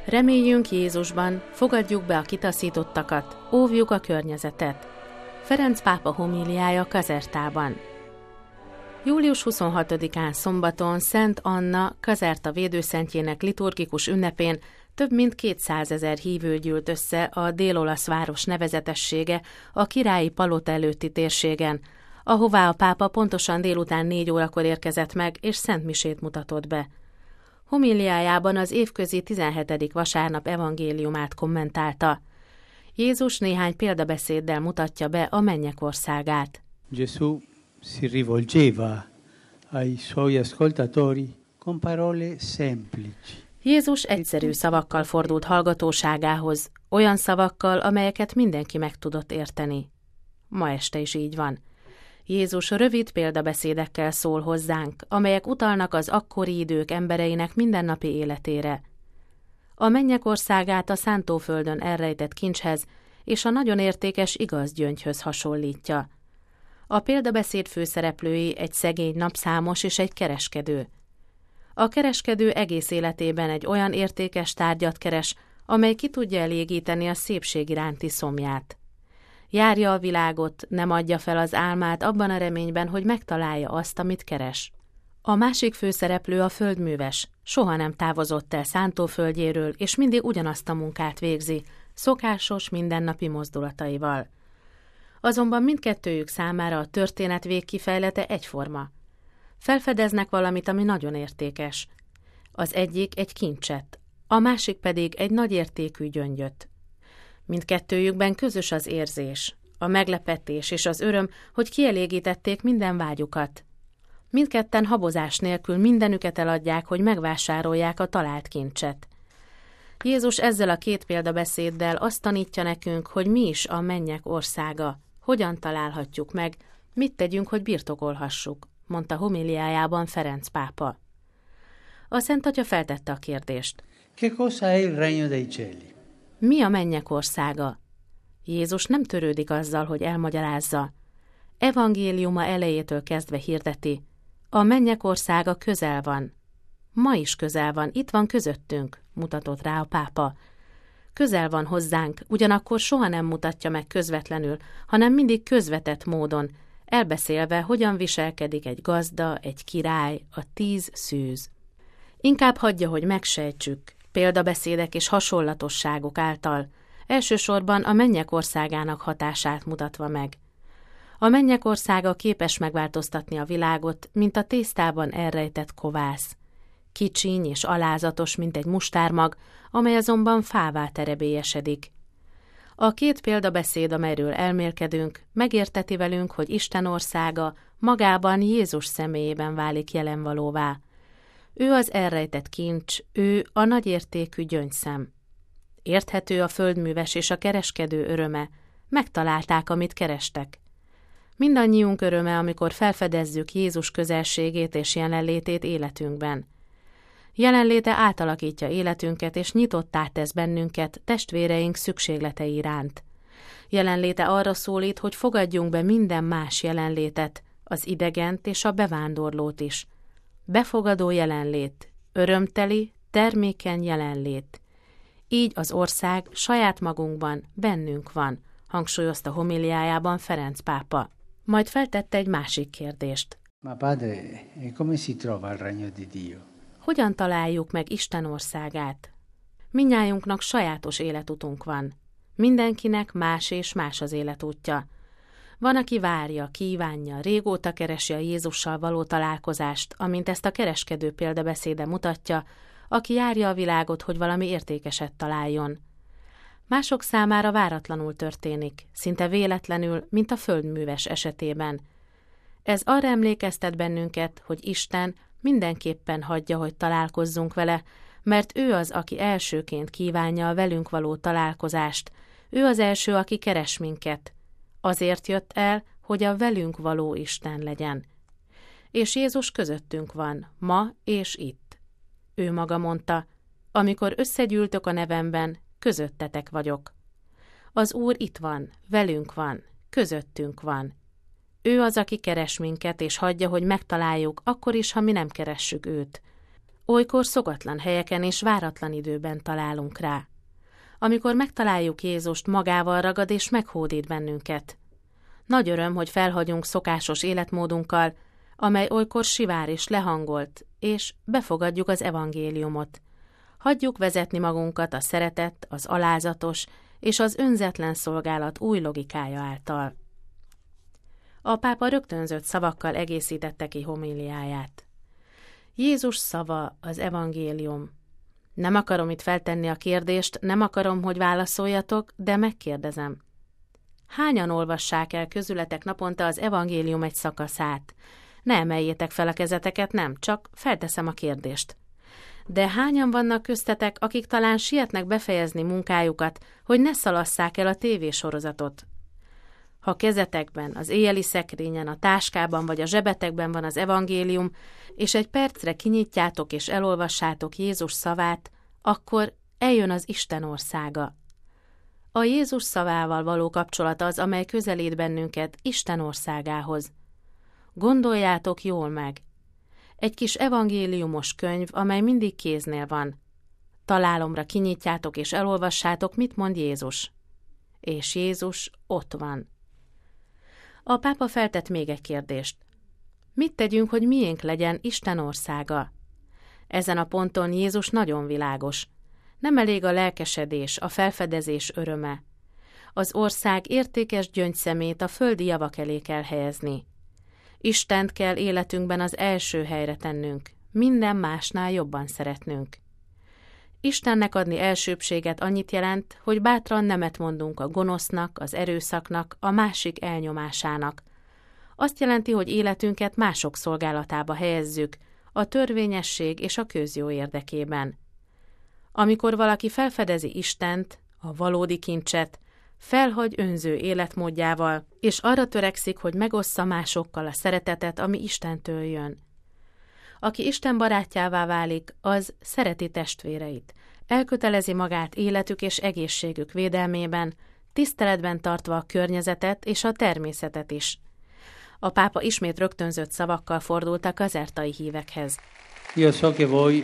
Reméljünk Jézusban, fogadjuk be a kitaszítottakat, óvjuk a környezetet. Ferenc pápa homíliája Casertában. Július 26-án szombaton Szent Anna Caserta védőszentjének liturgikus ünnepén több mint 200 000 hívő gyűlt össze a dél-olasz város nevezetessége a Királyi Palota előtti térségen, ahová a pápa pontosan délután 4 órakor érkezett meg és szentmisét mutatott be. Homíliájában az évközi 17. vasárnap evangéliumát kommentálta. Jézus néhány példabeszéddel mutatja be a mennyek országát. Gesù si rivolgeva ai suoi ascoltatori con parole semplici. Jézus egyszerű szavakkal fordult hallgatóságához, olyan szavakkal, amelyeket mindenki meg tudott érteni. Ma este is így van. Jézus rövid példabeszédekkel szól hozzánk, amelyek utalnak az akkori idők embereinek mindennapi életére. A mennyek országát a szántóföldön elrejtett kincshez és a nagyon értékes igaz gyöngyhöz hasonlítja. A példabeszéd főszereplői egy szegény napszámos és egy kereskedő. A kereskedő egész életében egy olyan értékes tárgyat keres, amely ki tudja elégíteni a szépség iránti szomját. Járja a világot, nem adja fel az álmát abban a reményben, hogy megtalálja azt, amit keres. A másik főszereplő a földműves, soha nem távozott el szántóföldjéről, és mindig ugyanazt a munkát végzi, szokásos, mindennapi mozdulataival. Azonban mindkettőjük számára a történet végkifejlete egyforma. Felfedeznek valamit, ami nagyon értékes. Az egyik egy kincset, a másik pedig egy nagy értékű gyöngyöt. Mindkettőjükben közös az érzés, a meglepetés és az öröm, hogy kielégítették minden vágyukat. Mindketten habozás nélkül mindenüket eladják, hogy megvásárolják a talált kincset. Jézus ezzel a két példabeszéddel azt tanítja nekünk, hogy mi is a mennyek országa, hogyan találhatjuk meg, mit tegyünk, hogy birtokolhassuk, mondta homíliájában Ferenc pápa. A Szent Atya feltette a kérdést. Che cosa è il regno dei cieli? Mi a mennyek országa? Jézus nem törődik azzal, hogy elmagyarázza. Evangéliuma elejétől kezdve hirdeti. A mennyek országa közel van. Ma is közel van, itt van közöttünk, mutatott rá a pápa. Közel van hozzánk, ugyanakkor soha nem mutatja meg közvetlenül, hanem mindig közvetett módon, elbeszélve, hogyan viselkedik egy gazda, egy király, a 10 szűz. Inkább hagyja, hogy megsejtsük, példabeszédek és hasonlatosságok által, elsősorban a mennyek országának hatását mutatva meg. A mennyek országa képes megváltoztatni a világot, mint a tésztában elrejtett kovász. Kicsiny és alázatos, mint egy mustármag, amely azonban fává terebélyesedik. A két példabeszéd, amelyről elmélkedünk, megérteti velünk, hogy Isten országa magában Jézus személyében válik jelenvalóvá. Ő az elrejtett kincs, ő a nagyértékű gyöngyszem. Érthető a földműves és a kereskedő öröme, megtalálták, amit kerestek. Mindannyiunk öröme, amikor felfedezzük Jézus közelségét és jelenlétét életünkben. Jelenléte átalakítja életünket és nyitottá tesz bennünket testvéreink szükségletei iránt. Jelenléte arra szólít, hogy fogadjunk be minden más jelenlétet, az idegent és a bevándorlót is. Befogadó jelenlét, örömteli, termékeny jelenlét. Így az ország saját magunkban, bennünk van, hangsúlyozta homíliájában Ferenc pápa. Majd feltette egy másik kérdést. Ma padre, come si trova il regno di Dio? Hogyan találjuk meg Isten országát? Mindnyájunknak sajátos életutunk van. Mindenkinek más és más az életútja. Van, aki várja, kívánja, régóta keresi a Jézussal való találkozást, amint ezt a kereskedő példabeszéde mutatja, aki járja a világot, hogy valami értékeset találjon. Mások számára váratlanul történik, szinte véletlenül, mint a földműves esetében. Ez arra emlékeztet bennünket, hogy Isten mindenképpen hagyja, hogy találkozzunk vele, mert ő az, aki elsőként kívánja a velünk való találkozást, ő az első, aki keres minket. Azért jött el, hogy a velünk való Isten legyen. És Jézus közöttünk van, ma és itt. Ő maga mondta, amikor összegyűltök a nevemben, közöttetek vagyok. Az Úr itt van, velünk van, közöttünk van. Ő az, aki keres minket, és hagyja, hogy megtaláljuk, akkor is, ha mi nem keressük őt. Olykor szokatlan helyeken és váratlan időben találunk rá. Amikor megtaláljuk Jézust, magával ragad és meghódít bennünket. Nagy öröm, hogy felhagyunk szokásos életmódunkkal, amely olykor sivár és lehangolt, és befogadjuk az evangéliumot. Hagyjuk vezetni magunkat a szeretet, az alázatos és az önzetlen szolgálat új logikája által. A pápa rögtönzött szavakkal egészítette ki homíliáját. Jézus szava, az evangélium. Nem akarom itt feltenni a kérdést, nem akarom, hogy válaszoljatok, de megkérdezem. Hányan olvassák el közületek naponta az evangélium egy szakaszát? Ne emeljétek fel a kezeteket, nem, csak felteszem a kérdést. De hányan vannak köztetek, akik talán sietnek befejezni munkájukat, hogy ne szalasszák el a tévésorozatot? Ha kezetekben, az éjjeli szekrényen, a táskában vagy a zsebetekben van az evangélium, és egy percre kinyitjátok és elolvassátok Jézus szavát, akkor eljön az Isten országa. A Jézus szavával való kapcsolat az, amely közelít bennünket Isten országához. Gondoljátok jól meg. Egy kis evangéliumos könyv, amely mindig kéznél van. Találomra kinyitjátok és elolvassátok, mit mond Jézus. És Jézus ott van. A pápa feltett még egy kérdést. Mit tegyünk, hogy miénk legyen Isten országa? Ezen a ponton Jézus nagyon világos. Nem elég a lelkesedés, a felfedezés öröme. Az ország értékes gyöngyszemét a földi javak elé kell helyezni. Istent kell életünkben az első helyre tennünk, minden másnál jobban szeretnünk. Istennek adni elsőbbséget annyit jelent, hogy bátran nemet mondunk a gonosznak, az erőszaknak, a másik elnyomásának. Azt jelenti, hogy életünket mások szolgálatába helyezzük, a törvényesség és a közjó érdekében. Amikor valaki felfedezi Istent, a valódi kincset, felhagy önző életmódjával, és arra törekszik, hogy megossza másokkal a szeretetet, ami Istentől jön. Aki Isten barátjává válik, az szereti testvéreit, elkötelezi magát életük és egészségük védelmében, tiszteletben tartva a környezetet és a természetet is. A pápa ismét rögtönzött szavakkal fordult a kazertai hívekhez. Io so che voi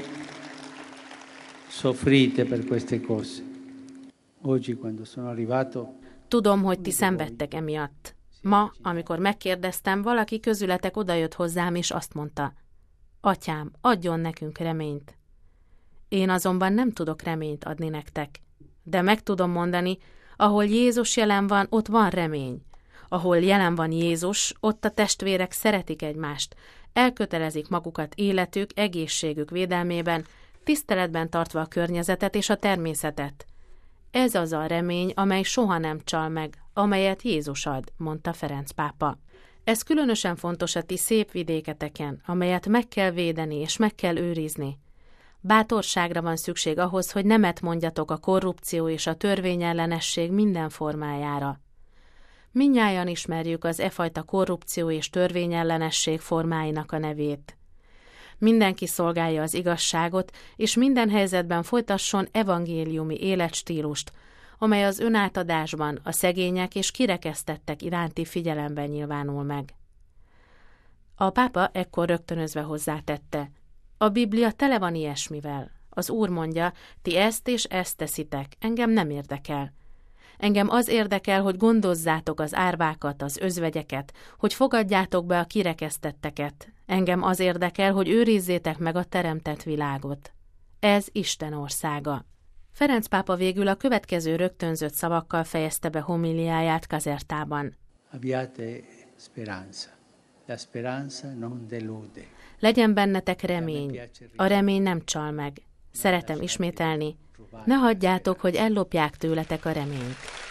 soffrite per queste cose. Oggi quando sono arrivato, tudom, hogy ti szenvedtek emiatt. Ma, amikor megkérdeztem, valaki közületek odajött hozzám és azt mondta: Atyám, adjon nekünk reményt. Én azonban nem tudok reményt adni nektek, de meg tudom mondani, ahol Jézus jelen van, ott van remény. Ahol jelen van Jézus, ott a testvérek szeretik egymást, elkötelezik magukat életük, egészségük védelmében, tiszteletben tartva a környezetet és a természetet. Ez az a remény, amely soha nem csal meg, amelyet Jézus ad, mondta Ferenc pápa. Ez különösen fontos a ti szép vidéketeken, amelyet meg kell védeni és meg kell őrizni. Bátorságra van szükség ahhoz, hogy nemet mondjatok a korrupció és a törvényellenesség minden formájára. Mindnyájan ismerjük az fajta korrupció és törvényellenesség formáinak a nevét. Mindenki szolgálja az igazságot, és minden helyzetben folytasson evangéliumi életstílust, amely az önátadásban a szegények és kirekesztettek iránti figyelemben nyilvánul meg. A pápa ekkor rögtönözve hozzátette: A Biblia tele van ilyesmivel. Az Úr mondja, ti ezt és ezt teszitek, engem nem érdekel. Engem az érdekel, hogy gondozzátok az árvákat, az özvegyeket, hogy fogadjátok be a kirekesztetteket. Engem az érdekel, hogy őrizzétek meg a teremtett világot. Ez Isten országa. Ferenc pápa végül a következő rögtönzött szavakkal fejezte be homíliáját Casertában. abbiate speranza. La speranza non delude. Legyen bennetek remény. A remény nem csal meg. Szeretem ismételni, ne hagyjátok, hogy ellopják tőletek a reményt.